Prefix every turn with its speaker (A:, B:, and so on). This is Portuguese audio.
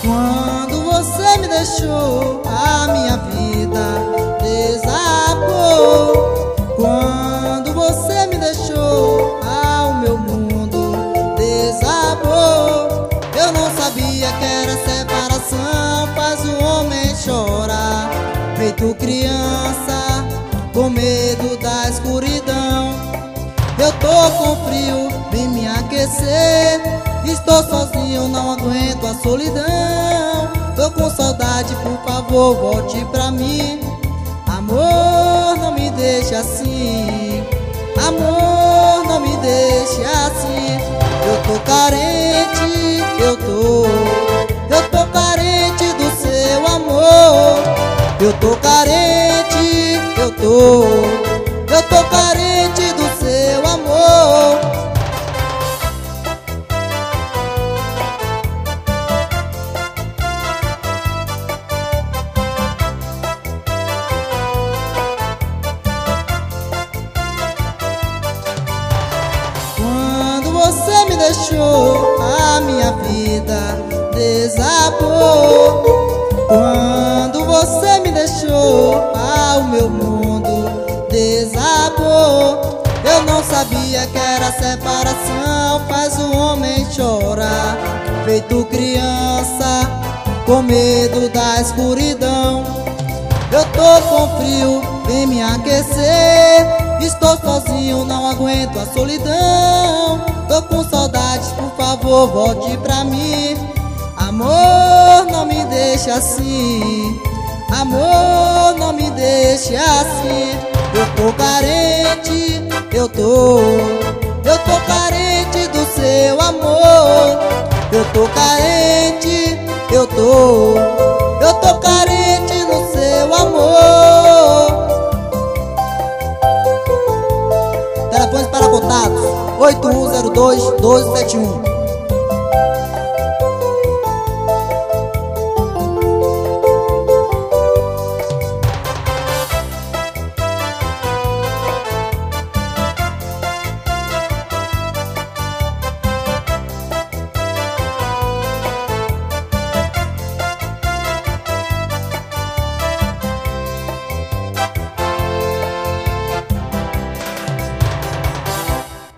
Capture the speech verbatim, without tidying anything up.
A: Quando você me deixou, a minha vida desabou. Quando você me deixou, ah, o meu mundo desabou. Eu não sabia que era separação, faz o homem chorar, feito criança, com medo da escuridão. Eu tô com frio, vem me aquecer. Estou sozinho, não aguento a solidão. Tô com saudade, por favor, volte pra mim. Amor, não me deixe assim. Amor, não me deixe assim. Eu tô carente, eu tô Eu tô carente do seu amor. Eu tô carente, eu tô Eu tô carente do seu amor. Quando você me deixou, a minha vida desabou. Quando você me deixou, ah, o meu mundo desabou. Eu não sabia que era separação, faz o homem chorar, feito criança, com medo da escuridão. Eu tô com frio, vem me aquecer. Estou sozinho, não aguento a solidão. Tô com saudades, por favor, volte pra mim. Amor, não me deixe assim. Amor, não me deixe assim. Eu tô carente, eu tô Eu tô carente do seu amor. Eu tô carente, eu tô Eu tô carente no seu amor. Telefones para contatos oito um zero dois, doze setenta e um.